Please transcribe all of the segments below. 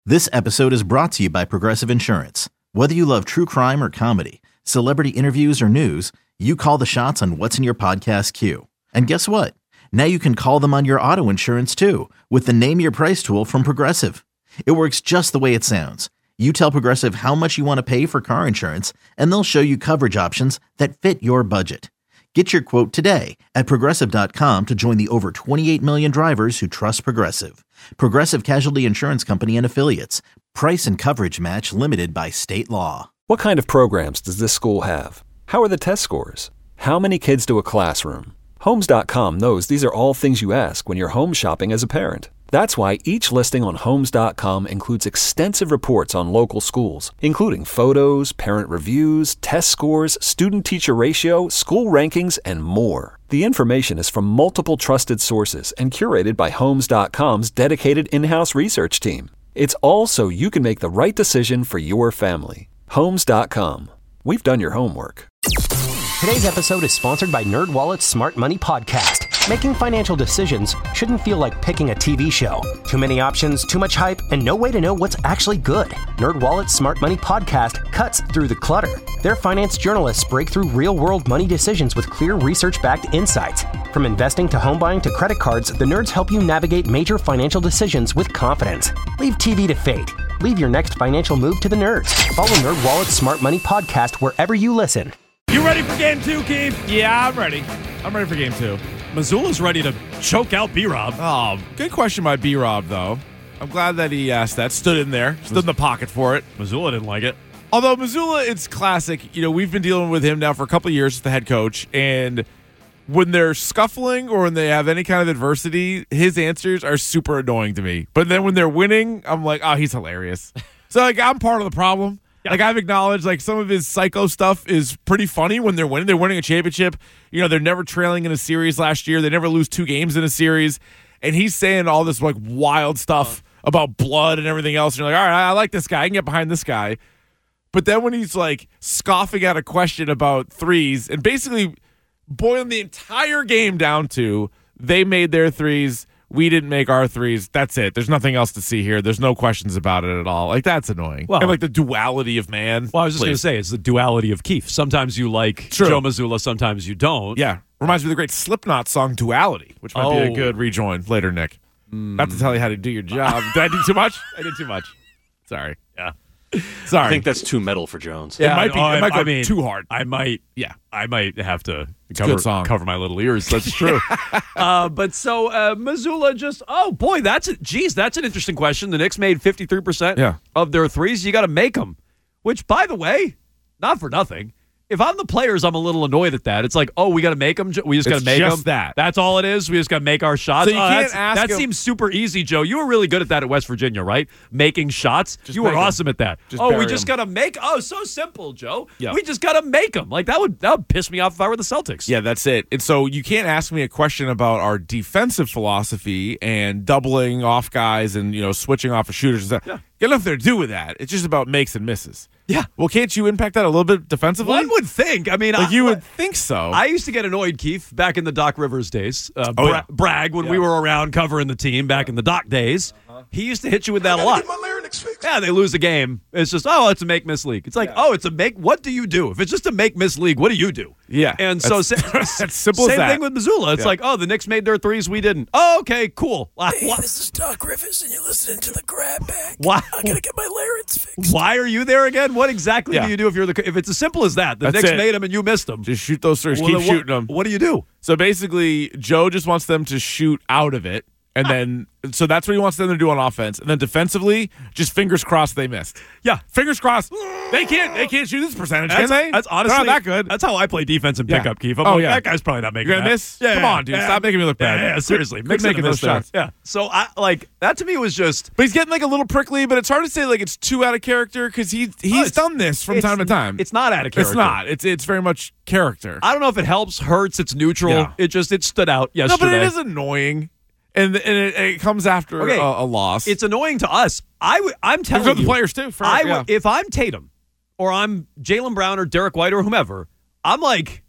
This episode is brought to you by Progressive Insurance. Whether you love true crime or comedy, celebrity interviews or news, you call the shots on what's in your podcast queue. And guess what? Now you can call them on your auto insurance too with the Name Your Price tool from Progressive. It works just the way it sounds. You tell Progressive how much you want to pay for car insurance, and they'll show you coverage options that fit your budget. Get your quote today at Progressive.com to join the over 28 million drivers who trust Progressive. Progressive Casualty Insurance Company and Affiliates. Price and coverage match limited by state law. What kind of programs does this school have? How are the test scores? How many kids to a classroom? Homes.com knows these are all things you ask when you're home shopping as a parent. That's why each listing on Homes.com includes extensive reports on local schools, including photos, parent reviews, test scores, student-teacher ratio, school rankings, and more. The information is from multiple trusted sources and curated by Homes.com's dedicated in-house research team. It's all so you can make the right decision for your family. Homes.com. We've done your homework. Today's episode is sponsored by NerdWallet's Smart Money Podcast. Making financial decisions shouldn't feel like picking a TV show. Too many options, too much hype, and no way to know what's actually good. NerdWallet's Smart Money Podcast cuts through the clutter. Their finance journalists break through real-world money decisions with clear research-backed insights. From investing to home buying to credit cards, the nerds help you navigate major financial decisions with confidence. Leave TV to fate. Leave your next financial move to the nerds. Follow NerdWallet's Smart Money Podcast wherever you listen. You ready for game two, Keith? Yeah, I'm ready. I'm ready for game two. Missoula's ready to choke out B-Rob. Oh, good question by B-Rob, though. I'm glad that he asked that. Stood in there. Stood in the pocket for it. Missoula didn't like it. Although Missoula, it's classic. You know, we've been dealing with him now for a couple of years as the head coach, and when they're scuffling or when they have any kind of adversity, his answers are super annoying to me. But then when they're winning, I'm like, oh, he's hilarious. So, like, I'm part of the problem. Yeah. Like, I've acknowledged, like, some of his psycho stuff is pretty funny when they're winning. They're winning a championship. You know, they're never trailing in a series last year. They never lose 2 games in a series. And he's saying all this, like, wild stuff about blood and everything else. And you're like, all right, I like this guy. I can get behind this guy. But then when he's, like, scoffing at a question about threes and basically boiling the entire game down to they made their threes, we didn't make our threes. That's it. There's nothing else to see here. There's no questions about it at all. Like, that's annoying. Well, and like the duality of man. Well, I was just going to say, it's the duality of Keith. Sometimes you like Joe Missoula, sometimes you don't. Yeah. Reminds me of the great Slipknot song, Duality, which might be a good rejoin later, Nick. Not to tell you how to do your job. Did I do too much? I did too much. Sorry. Yeah. Sorry. I think that's too metal for Jones. Yeah, it might go too hard. I might have to cover my little ears. That's true. But so Missoula just, that's an interesting question. The Knicks made 53% of their threes. You got to make them, which, by the way, not for nothing. If I'm the players, I'm a little annoyed at that. It's like, we got to make them. We just got to make them. That. That's all it is. We just got to make our shots. So you can't ask that seems super easy, Joe. You were really good at that at West Virginia, right? Making shots. You were awesome at that. We just got to make. So simple, Joe. Yeah. We just got to make them. Like that would piss me off if I were the Celtics. Yeah, that's it. And so you can't ask me a question about our defensive philosophy and doubling off guys and switching off of shooters. Yeah. Got nothing to do with that. It's just about makes and misses. Yeah. Well, can't you impact that a little bit defensively? One would think. I mean, you would think so. I used to get annoyed, Keith, back in the Doc Rivers days. Bragg, when we were around covering the team back in the Doc days. He used to hit you with that a lot. Yeah, they lose the game. It's just, it's a make-miss league. It's like, it's a make. What do you do? If it's just a make-miss league, what do you do? Yeah. And so that's simple same as that. thing with Missoula. It's like, the Knicks made their threes, we didn't. Oh, okay, cool. Hey, this is Doc Rivers, and you're listening to the Grab Bag. Why? I gotta get my larynx fixed. Why are you there again? What exactly do you do if it's as simple as that? The Knicks made them and you missed them. Just shoot those threes. Keep shooting them. What do you do? So basically, Joe just wants them to shoot out of it. And then, so that's what he wants them to do on offense. And then defensively, just fingers crossed they missed. Yeah, fingers crossed. They can't shoot this percentage, can they? That's honestly not that good. That's how I play defense and pickup, Keith. That guy's probably not making You're gonna that. miss? Yeah, come on, dude. Stop making me look bad. Yeah, seriously. Quit making those shots. Yeah. So that to me was just. But he's getting like a little prickly. But it's hard to say like it's too out of character because he's done this from time to time. It's not out of character. It's not. It's very much character. I don't know if it helps, hurts. It's neutral. Yeah. It stood out yesterday. No, but it is annoying. And it comes after a loss. It's annoying to us. I'm telling you. The players, too. If I'm Tatum or I'm Jaylen Brown or Derek White or whomever, I'm like,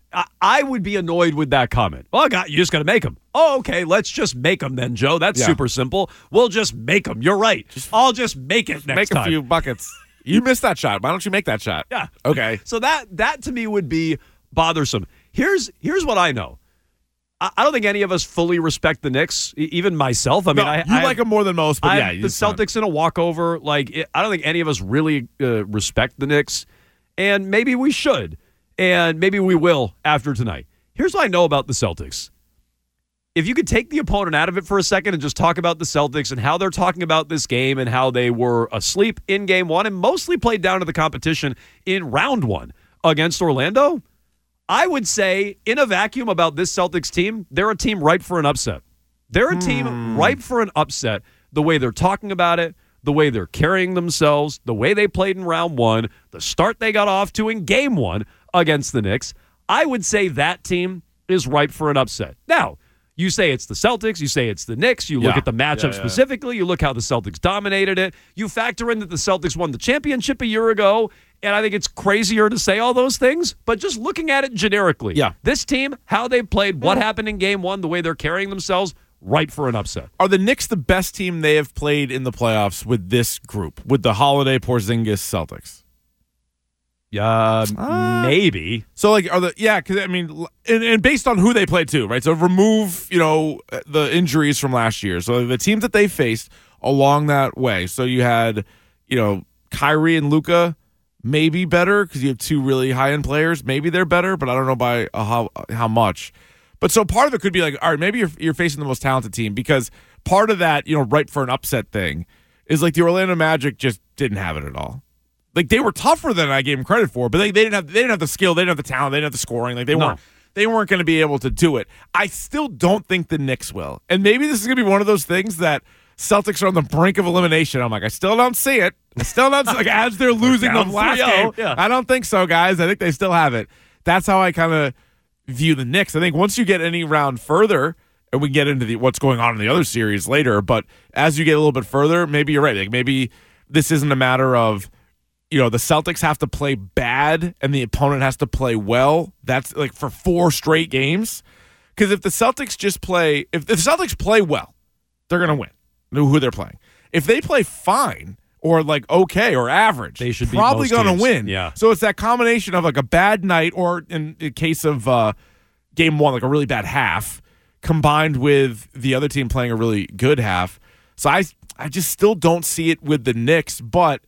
I would be annoyed with that comment. Well, you just got to make them. Oh, okay, let's just make them then, Joe. That's super simple. We'll just make them. You're right. I'll just make it next time. Make a few buckets. You missed that shot. Why don't you make that shot? Yeah. Okay. So that to me would be bothersome. Here's what I know. I don't think any of us fully respect the Knicks, even myself. I mean, you like them more than most, but the Celtics in a walkover. I don't think any of us really respect the Knicks, and maybe we should, and maybe we will after tonight. Here's what I know about the Celtics. If you could take the opponent out of it for a second and just talk about the Celtics and how they're talking about this game and how they were asleep in game one and mostly played down to the competition in round one against Orlando, I would say, in a vacuum about this Celtics team, they're a team ripe for an upset. They're a team ripe for an upset, the way they're talking about it, the way they're carrying themselves, the way they played in round one, the start they got off to in game one against the Knicks. I would say that team is ripe for an upset. Now, you say it's the Celtics, you say it's the Knicks, you look at the matchup specifically, you look how the Celtics dominated it, you factor in that the Celtics won the championship a year ago, and I think it's crazier to say all those things, but just looking at it generically, this team, how they played, what happened in game one, the way they're carrying themselves, ripe for an upset. Are the Knicks the best team they have played in the playoffs with this group, with the Holiday Porzingis Celtics? Maybe. So, because I mean, and based on who they played too, right? So remove, the injuries from last year. So the teams that they faced along that way. So you had, Kyrie and Luka, maybe better because you have two really high-end players. Maybe they're better, but I don't know by how much. But so part of it could be all right, maybe you're facing the most talented team because part of that, ripe for an upset thing is the Orlando Magic just didn't have it at all. They were tougher than I gave them credit for, but they didn't have the skill, they didn't have the talent, they didn't have the scoring. They weren't going to be able to do it. I still don't think the Knicks will. And maybe this is going to be one of those things that Celtics are on the brink of elimination. I'm I still don't see it. I still don't see as they're losing the last game. Yeah. I don't think so, guys. I think they still have it. That's how I kind of view the Knicks. I think once you get any round further, and we can get into what's going on in the other series later, but as you get a little bit further, maybe you're right. Maybe this isn't a matter of the Celtics have to play bad and the opponent has to play well. That's for 4 straight games. Because if the Celtics if the Celtics play well, they're going to win. Who they're playing. If they play fine or okay or average, they should be probably going to win. Yeah. So it's that combination of a bad night or in the case of game one, a really bad half combined with the other team playing a really good half. So I just still don't see it with the Knicks, but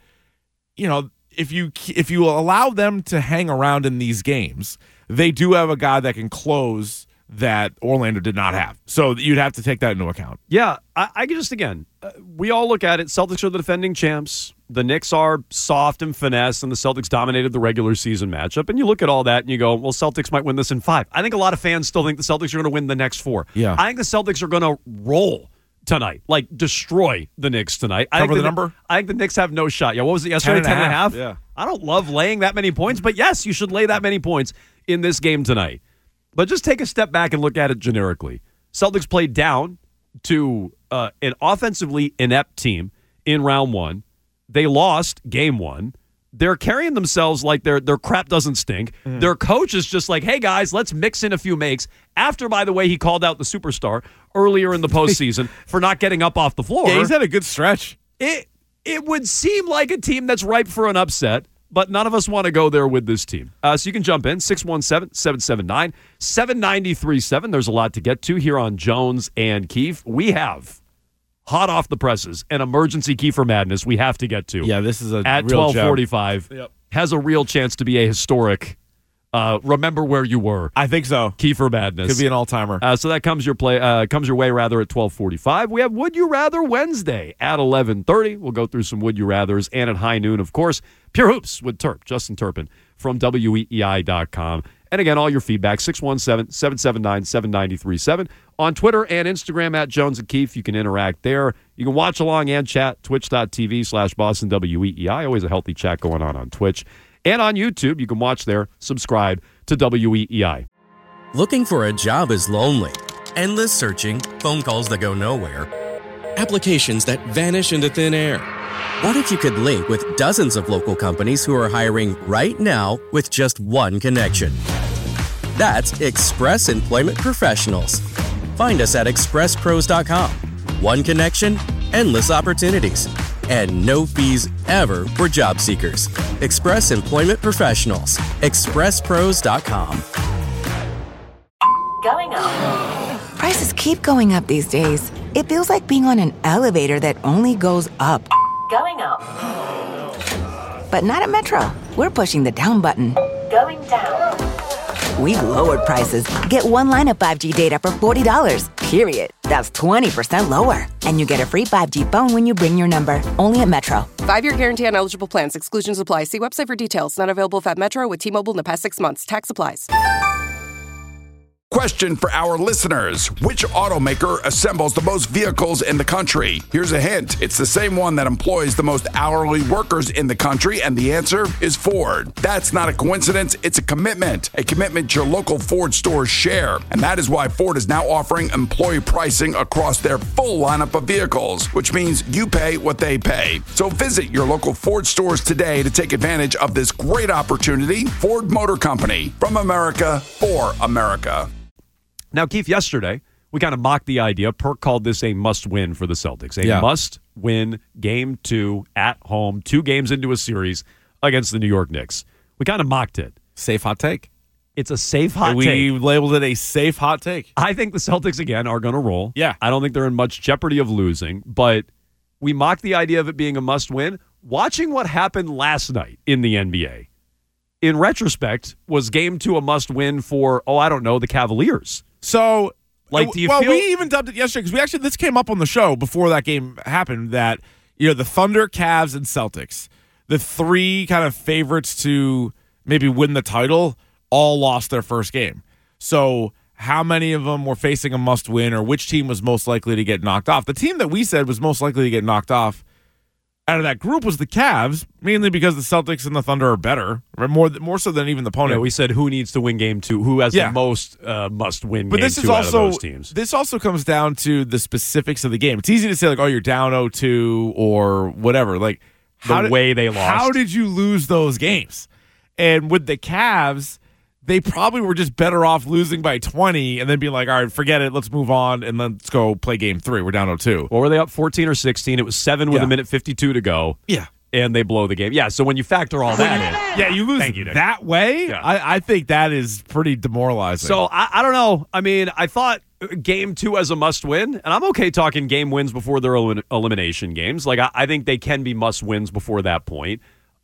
if you allow them to hang around in these games, they do have a guy that can close that Orlando did not have. So you'd have to take that into account. Yeah, I can just, we all look at it. Celtics are the defending champs. The Knicks are soft and finesse, and the Celtics dominated the regular season matchup. And you look at all that and you go, well, Celtics might win this in 5. I think a lot of fans still think the Celtics are going to win the next 4. Yeah. I think the Celtics are going to roll tonight, destroy the Knicks tonight. Cover the number? I think the Knicks have no shot. Yeah, what was it yesterday? 10.5? Yeah. I don't love laying that many points, but yes, you should lay that many points in this game tonight. But just take a step back and look at it generically. Celtics played down to an offensively inept team in round one. They lost game one. They're carrying themselves like their crap doesn't stink. Mm. Their coach is just hey, guys, let's mix in a few makes. After, by the way, he called out the superstar earlier in the postseason for not getting up off the floor. Yeah, he's had a good stretch. It would seem like a team that's ripe for an upset, but none of us want to go there with this team. So you can jump in, 617-779-7937. There's a lot to get to here on Jones and Keefe. We have, hot off the presses, an emergency Kiefer Madness we have to get to. Yeah, this is at 12:45. Yep. Has a real chance to be a historic remember where you were. I think so. Kiefer Madness. Could be an all-timer. So that comes your way at 12:45. We have Would You Rather Wednesday at 11:30. We'll go through some Would You Rathers, and at high noon, of course, Pure Hoops with Justin Turpin from WEEI.com. And again, all your feedback, 617-779-7937. On Twitter and Instagram at Jones and Keefe. You can interact there. You can watch along and chat, twitch.tv/Boston WEEI. Always a healthy chat going on Twitch. And on YouTube, you can watch there. Subscribe to WEEI. Looking for a job is lonely. Endless searching, phone calls that go nowhere, applications that vanish into thin air. What if you could link with dozens of local companies who are hiring right now with just one connection? That's Express Employment Professionals. Find us at expresspros.com. One connection, endless opportunities, and no fees ever for job seekers. Express Employment Professionals. expresspros.com. Going up. Prices keep going up these days. It feels like being on an elevator that only goes up. Going up. But not at Metro. We're pushing the down button. Going down. We've lowered prices. Get one line of 5G data for $40, period. That's 20% lower. And you get a free 5G phone when you bring your number. Only at Metro. 5-year guarantee on eligible plans. Exclusions apply. See website for details. Not available at Metro with T-Mobile in the past 6 months. Tax applies. Question for our listeners. Which automaker assembles the most vehicles in the country? Here's a hint. It's the same one that employs the most hourly workers in the country, and the answer is Ford. That's not a coincidence. It's a commitment your local Ford stores share. And that is why Ford is now offering employee pricing across their full lineup of vehicles, which means you pay what they pay. So visit your local Ford stores today to take advantage of this great opportunity. Ford Motor Company, from America for America. Now, Keith, yesterday, we kind of mocked the idea. Perk called this a must-win for the Celtics. A must-win Game 2 at home, 2 games into a series against the New York Knicks. We kind of mocked it. Safe hot take. It's a safe hot take. We labeled it a safe hot take. I think the Celtics, again, are going to roll. Yeah. I don't think they're in much jeopardy of losing, but we mocked the idea of it being a must-win. Watching what happened last night in the NBA, in retrospect, was Game 2 a must-win for, the Cavaliers? So, do you feel? We even dubbed it yesterday because this came up on the show before that game happened. That the Thunder, Cavs, and Celtics, the 3 kind of favorites to maybe win the title, all lost their first game. So, how many of them were facing a must-win, or which team was most likely to get knocked off? The team that we said was most likely to get knocked off out of that group was the Cavs, mainly because the Celtics and the Thunder are better, right? More so than even the opponent. Yeah, we said who needs to win Game 2, who has the most must-win Game 2 out of those teams. This also comes down to the specifics of the game. It's easy to say, you're down 0-2 or whatever. The way they lost. How did you lose those games? And with the Cavs, they probably were just better off losing by 20 and then being like, all right, forget it. Let's move on and let's go play Game 3. We're down 0-2. Or were they up 14 or 16? It was 7 with a minute 52 to go. Yeah. And they blow the game. Yeah, so when you factor all that in. Yeah, you lose that way? Yeah. I think that is pretty demoralizing. So, I don't know. I mean, I thought Game 2 as a must-win, and I'm okay talking game wins before their elimination games. I think they can be must-wins before that point.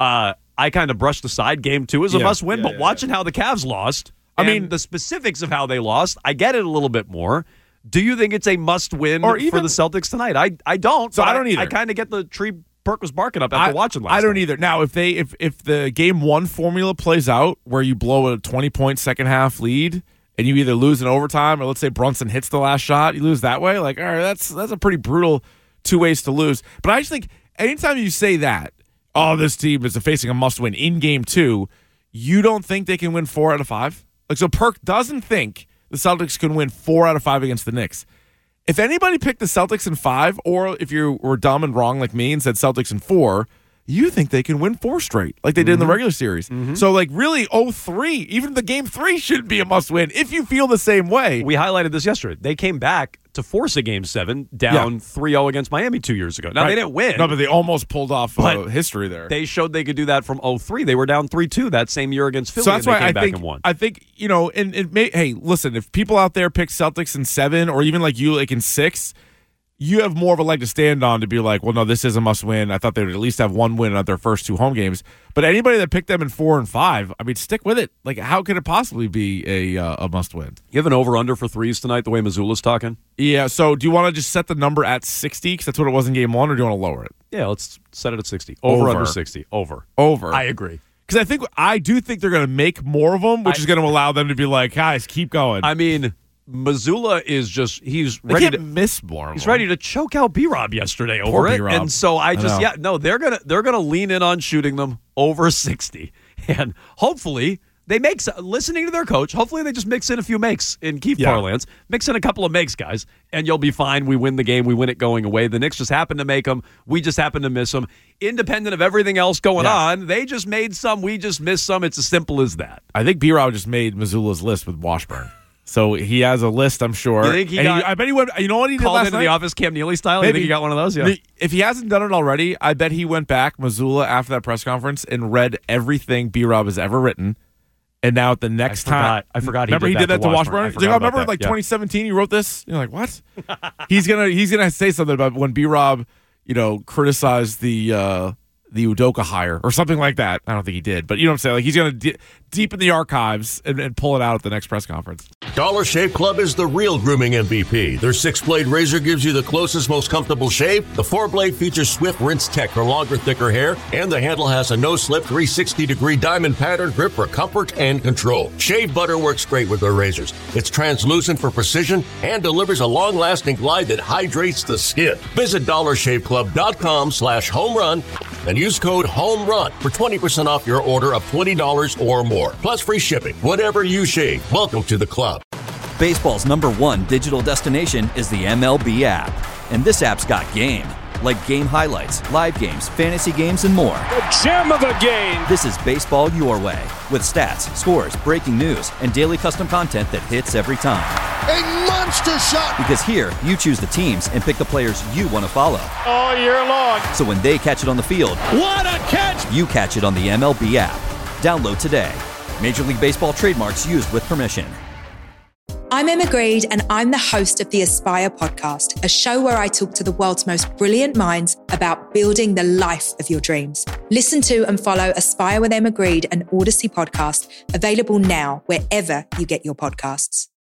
I kind of brushed aside Game 2 as a must-win, but watching how the Cavs lost, the specifics of how they lost, I get it a little bit more. Do you think it's a must-win for the Celtics tonight? I don't. So I don't either. I kind of get the tree Perk was barking up after watching last night. I don't either. Now, if the Game 1 formula plays out where you blow a 20-point second-half lead and you either lose in overtime or let's say Brunson hits the last shot, you lose that way, all right, that's a pretty brutal 2 ways to lose. But I just think anytime you say that, this team is facing a must-win in Game 2, you don't think they can win 4 out of 5? So Perk doesn't think the Celtics can win 4 out of 5 against the Knicks. If anybody picked the Celtics in 5, or if you were dumb and wrong like me and said Celtics in 4, you think they can win 4 straight like they did in the regular series. Mm-hmm. So, really, 0-3, even the Game 3 should be a must-win if you feel the same way. We highlighted this yesterday. They came back to force a Game 7 down 3-0 against Miami 2 years ago. Now, they didn't win. No, but they almost pulled off history there. They showed they could do that from 0-3. They were down 3-2 that same year against Philly, so that's why they came back and won. I think, hey, listen, if people out there pick Celtics in 7 or even like you, in 6, you have more of a leg to stand on to be like, well, no, this is a must-win. I thought they would at least have 1 win at their first 2 home games. But anybody that picked them in 4 and 5, stick with it. How could it possibly be a must-win? You have an over-under for threes tonight, the way Missoula's talking? Yeah, so do you want to just set the number at 60, because that's what it was in Game 1, or do you want to lower it? Yeah, let's set it at 60. Over. 60. Over. I agree. Because I do think they're going to make more of them, which is going to allow them to be like, guys, keep going. Missoula is just, he's they ready can't to miss more. He's ready to choke out B-Rob yesterday over it. B-Rob. And so they're gonna lean in on shooting them over 60. And hopefully They make listening to their coach. Hopefully, they just mix in a few makes in Keith parlance. Mix in a couple of makes, guys, and you'll be fine. We win the game. We win it going away. The Knicks just happen to make them. We just happen to miss them. Independent of everything else going on, they just made some. We just missed some. It's as simple as that. I think B-Rob just made Missoula's list with Washburn. So he has a list, I'm sure. You think I bet he went. You know what he did last night? Into the office, Cam Neely style. Maybe. You think he got one of those? Yeah. If he hasn't done it already, I bet he went back, Missoula, after that press conference and read everything B-Rob has ever written. And now at the next time, I forgot. Remember he did that to Washburn. He's like, remember, 2017, you wrote this. You're like, what? he's gonna say something about when B-Rob, criticized the Udoka hire or something like that. I don't think he did, but you know what I'm saying? Like he's going to deep in the archives and pull it out at the next press conference. Dollar Shave Club is the real grooming MVP. Their 6-blade razor gives you the closest, most comfortable shave. The 4-blade features swift rinse tech for longer, thicker hair, and the handle has a no-slip 360-degree diamond pattern grip for comfort and control. Shave butter works great with their razors. It's translucent for precision and delivers a long-lasting glide that hydrates the skin. Visit DollarShaveClub.com/homerun and use code HOMERUN for 20% off your order of $20 or more. Plus free shipping. Whatever you shave, welcome to the club. Baseball's #1 digital destination is the MLB app. And this app's got game. Like game highlights, live games, fantasy games, and more. The gem of a game! This is baseball your way. With stats, scores, breaking news, and daily custom content that hits every time. A monster shot! Because here, you choose the teams and pick the players you want to follow. All year long. So when they catch it on the field, what a catch! You catch it on the MLB app. Download today. Major League Baseball trademarks used with permission. I'm Emma Greed, and I'm the host of the Aspire podcast, a show where I talk to the world's most brilliant minds about building the life of your dreams. Listen to and follow Aspire with Emma Greed, an Odyssey podcast, available now wherever you get your podcasts.